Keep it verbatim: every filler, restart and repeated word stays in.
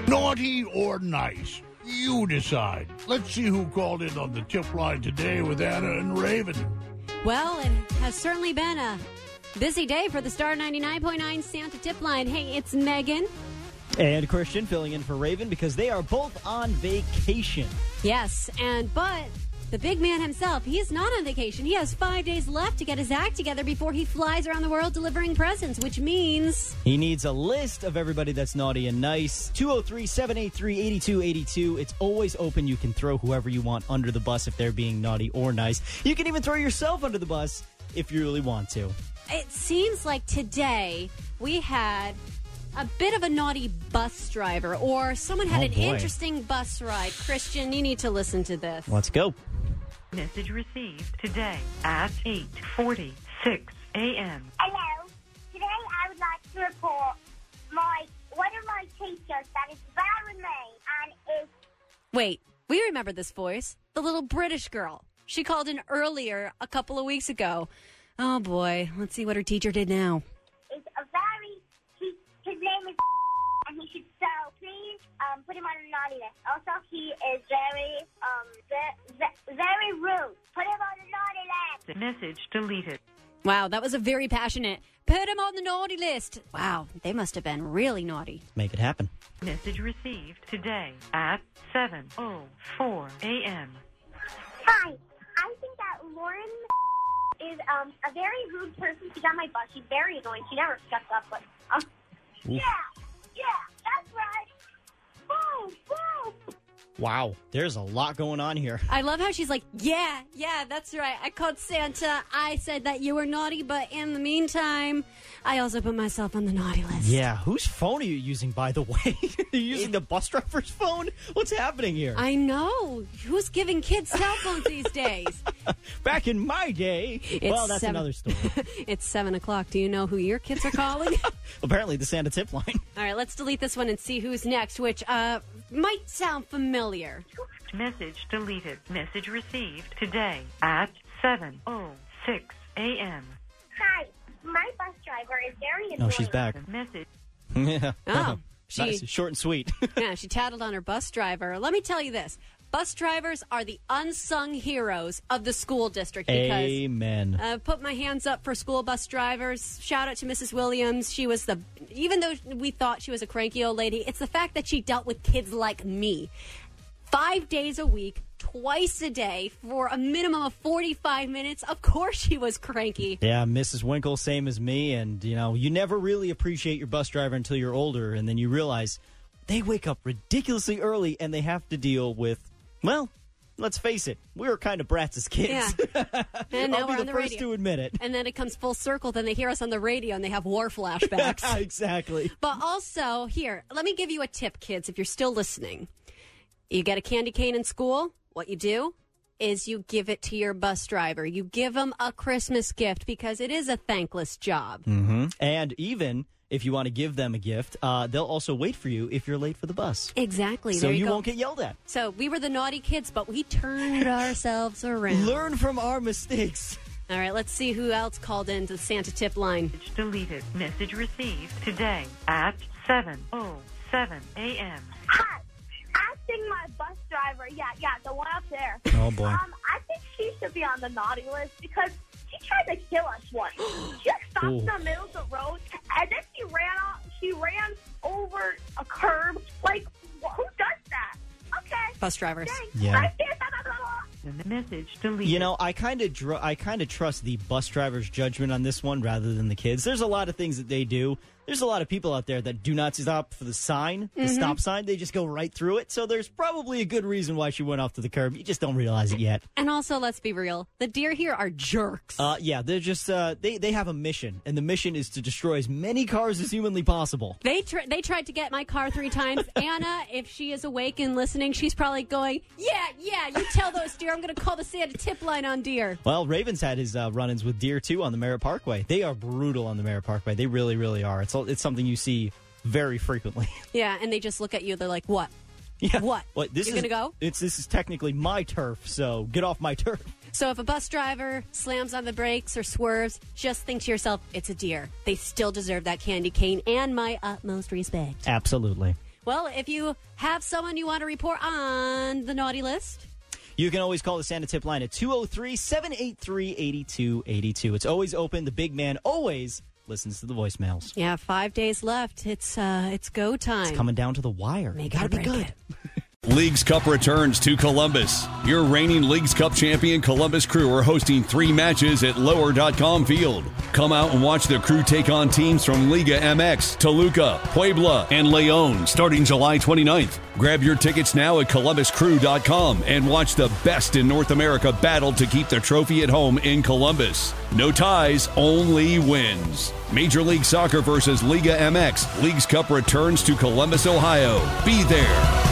Naughty or nice? You decide. Let's see who called in on the tip line today with Anna and Raven. Well, it has certainly been a busy day for the Star ninety-nine point nine Santa tip line. Hey, it's Megan. And Christian filling in for Raven because they are both on vacation. Yes, and but the big man himself, he is not on vacation. He has five days left to get his act together before he flies around the world delivering presents, which means he needs a list of everybody that's naughty and nice. two oh three, seven eight three, eight two eight two. It's always open. You can throw whoever you want under the bus if they're being naughty or nice. You can even throw yourself under the bus if you really want to. It seems like today we had a bit of a naughty bus driver, or someone had Oh, an boy. interesting bus ride. Christian, you need to listen to this. Let's go. Message received today at eight forty-six a.m. Hello. Today I would like to report my one of my teachers that is very mean and is... Wait, we remember this voice. The little British girl. She called in earlier a couple of weeks ago. Oh, boy. Let's see what her teacher did now. is a very... He, his name is... And he should... So please um, put him on the naughty list. Also, he is very... um ve- ve- very rude. Put him on the naughty list. The message deleted. Wow, that was a very passionate. Put him on the naughty list. Wow, they must have been really naughty. Make it happen. Message received today at seven oh four a.m. Hi. I think that Lauren is um a very rude person. She's on my bus. She's very annoying. She never shuts up. But um, yeah, yeah, that's right. Boom, boom. Wow, there's a lot going on here. I love how she's like, yeah, yeah, that's right. I called Santa. I said that you were naughty, but in the meantime, I also put myself on the naughty list. Yeah, whose phone are you using, by the way? Are you using the bus driver's phone? What's happening here? I know. Who's giving kids cell phones these days? Back in my day. Well, that's seven- another story. It's seven o'clock. Do you know who your kids are calling? Apparently, the Santa tip line. All right, let's delete this one and see who's next, which uh might sound familiar. Message deleted. Message received today at seven oh six a.m. Hi. My bus driver is very annoying. Oh, she's back. The message Yeah. Oh, she- Nice, short and sweet. Yeah, she tattled on her bus driver. Let me tell you this. Bus drivers are the unsung heroes of the school district because Amen. uh, put my hands up for school bus drivers. Shout out to Missus Williams. She was the, even though we thought she was a cranky old lady, it's the fact that she dealt with kids like me. Five days a week, twice a day, for a minimum of forty-five minutes. Of course she was cranky. Yeah, Missus Winkle, same as me. And, you know, you never really appreciate your bus driver until you're older. And then you realize they wake up ridiculously early and they have to deal with, well, let's face it, we were kind of brats as kids. Yeah. And now I'll we're be on the the first radio. to admit it. And then it comes full circle. Then they hear us on the radio and they have war flashbacks. Exactly. But also, here, let me give you a tip, kids, if you're still listening. You get a candy cane in school, what you do is you give it to your bus driver. You give them a Christmas gift because it is a thankless job. Mm-hmm. And even if you want to give them a gift, uh, they'll also wait for you if you're late for the bus. Exactly. So there you go. won't get yelled at. So we were the naughty kids, but we turned ourselves around. Learn from our mistakes. All right, let's see who else called into the Santa tip line. Message deleted. Message received today at seven oh seven a.m. Hi. Asking my bus driver, yeah, yeah, the one up there. Oh, boy. Um, I think she should be on the naughty list because she tried to kill us once. She just stopped Ooh. in the middle of the road, and then she ran off. She ran over a curb. Like, wh- who does that? Okay. Bus drivers. Thanks. Yeah. I see it. Blah, blah, blah, blah. And the message deleted. You know, I kind of dr- I kind of trust the bus driver's judgment on this one rather than the kids. There's a lot of things that they do. There's a lot of people out there that do not stop for the sign, the Mm-hmm. stop sign. They just go right through it. So there's probably a good reason why she went off to the curb. You just don't realize it yet. And also, let's be real, the deer here are jerks. Uh, yeah, they're just uh, they they have a mission, and the mission is to destroy as many cars as humanly possible. They tr- they tried to get my car three times. Anna, if she is awake and listening, she's probably going, yeah, yeah, you tell those deer I'm going to call the Santa tip line on deer. Well, Ravens had his uh, run-ins with deer too on the Merritt Parkway. They are brutal on the Merritt Parkway. They really, really are. It's it's something you see very frequently. Yeah, and they just look at you. They're like, what? Yeah. What? What? This You're is gonna go? It's this is technically my turf, so get off my turf. So if a bus driver slams on the brakes or swerves, just think to yourself, it's a deer. They still deserve that candy cane and my utmost respect. Absolutely. Well, if you have someone you want to report on the naughty list, you can always call the Santa Tip line at two oh three, seven eight three, eight two eight two. It's always open. The big man always listens to the voicemails. Yeah, five days left. It's uh, it's go time. It's coming down to the wire. Make Gotta be good. It. Leagues Cup returns to Columbus. Your reigning Leagues Cup champion Columbus Crew are hosting three matches at lower dot com Field. Come out and watch the Crew take on teams from Liga M X, Toluca, Puebla, and Leon starting July twenty-ninth. Grab your tickets now at columbus crew dot com and watch the best in North America battle to keep the trophy at home in Columbus. No ties, only wins. Major League Soccer versus Liga M X. Leagues Cup returns to Columbus, Ohio. Be there.